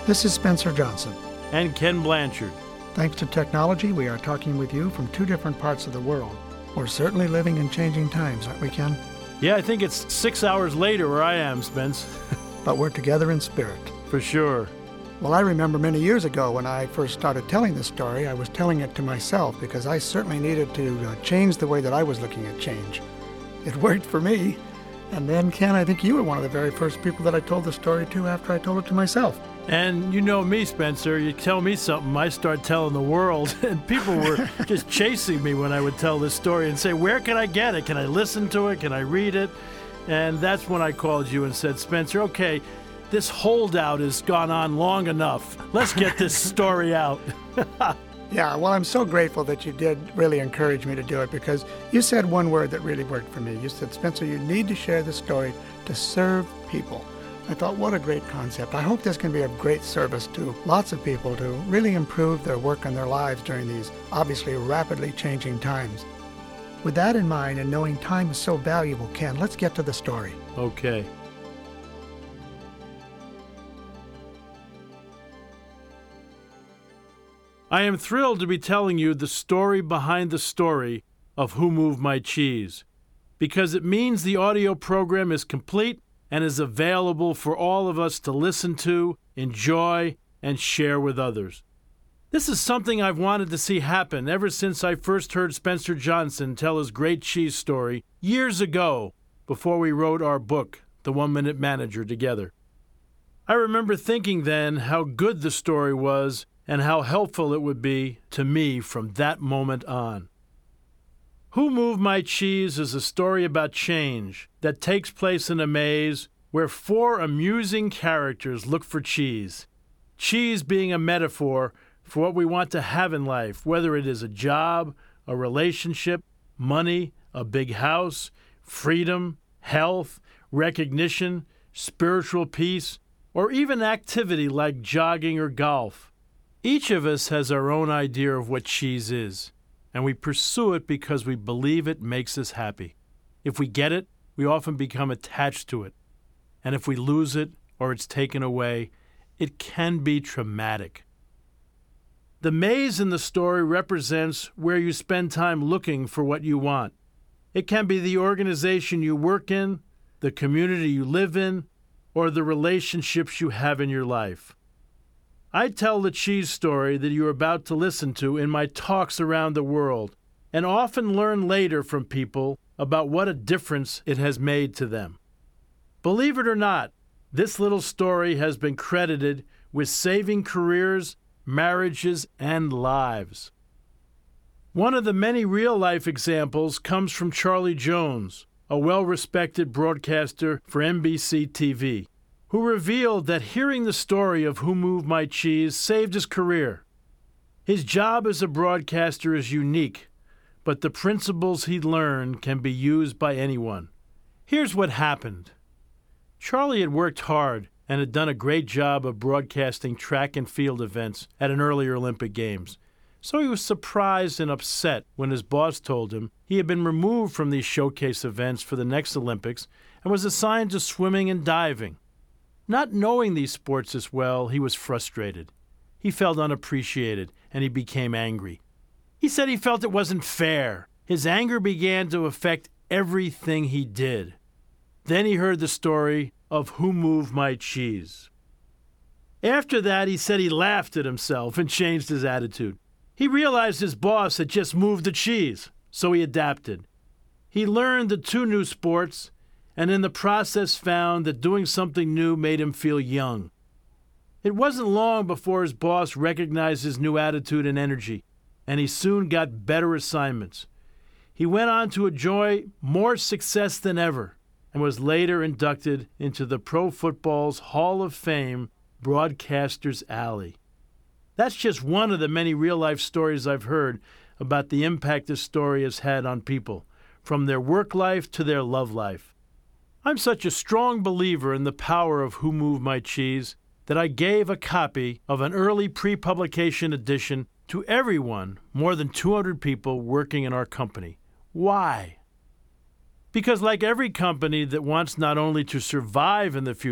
This is Spencer Johnson. And Ken Blanchard. Thanks to technology, we are talking with you from two different parts of the world. We're certainly living in changing times, aren't we, Ken? Yeah, I think it's 6 hours later where I am, Spence. But we're together in spirit. For sure. Well, I remember many years ago when I first started telling this story, I was telling it to myself because I certainly needed to change the way that I was looking at change. It worked for me. And then, Ken, I think you were one of the very first people that I told the story to after I told it to myself. And you know me, Spencer. You tell me something, I start telling the world. And people were just chasing me when I would tell this story and say, where can I get it? Can I listen to it? Can I read it? And that's when I called you and said, Spencer, okay, this holdout has gone on long enough. Let's get this story out. Yeah, well, I'm so grateful that you did really encourage me to do it because you said one word that really worked for me. You said, Spencer, you need to share the story to serve people. I thought, what a great concept. I hope this can be of great service to lots of people to really improve their work and their lives during these obviously rapidly changing times. With that in mind and knowing time is so valuable, Ken, let's get to the story. Okay. I am thrilled to be telling you the story behind the story of Who Moved My Cheese, because it means the audio program is complete and is available for all of us to listen to, enjoy, and share with others. This is something I've wanted to see happen ever since I first heard Spencer Johnson tell his great cheese story years ago before we wrote our book, The 1 Minute Manager, together. I remember thinking then how good the story was and how helpful it would be to me from that moment on. Who Moved My Cheese is a story about change that takes place in a maze where 4 amusing characters look for cheese. Cheese being a metaphor for what we want to have in life, whether it is a job, a relationship, money, a big house, freedom, health, recognition, spiritual peace, or even activity like jogging or golf. Each of us has our own idea of what cheese is, and we pursue it because we believe it makes us happy. If we get it, we often become attached to it. And if we lose it or it's taken away, it can be traumatic. The maze in the story represents where you spend time looking for what you want. It can be the organization you work in, the community you live in, or the relationships you have in your life. I tell the cheese story that you're about to listen to in my talks around the world, and often learn later from people about what a difference it has made to them. Believe it or not, this little story has been credited with saving careers, marriages, and lives. One of the many real-life examples comes from Charlie Jones, a well-respected broadcaster for NBC TV, who revealed that hearing the story of Who Moved My Cheese saved his career. His job as a broadcaster is unique, but the principles he learned can be used by anyone. Here's what happened. Charlie had worked hard and had done a great job of broadcasting track and field events at an earlier Olympic Games. So he was surprised and upset when his boss told him he had been removed from these showcase events for the next Olympics and was assigned to swimming and diving. Not knowing these sports as well, he was frustrated. He felt unappreciated, and he became angry. He said he felt it wasn't fair. His anger began to affect everything he did. Then he heard the story of Who Moved My Cheese. After that, he said he laughed at himself and changed his attitude. He realized his boss had just moved the cheese, so he adapted. He learned the 2 new sports, and in the process found that doing something new made him feel young. It wasn't long before his boss recognized his new attitude and energy, and he soon got better assignments. He went on to enjoy more success than ever, and was later inducted into the Pro Football's Hall of Fame Broadcasters Alley. That's just one of the many real-life stories I've heard about the impact this story has had on people, from their work life to their love life. I'm such a strong believer in the power of Who Moved My Cheese that I gave a copy of an early pre-publication edition to everyone, more than 200 people working in our company. Why? Because like every company that wants not only to survive in the future,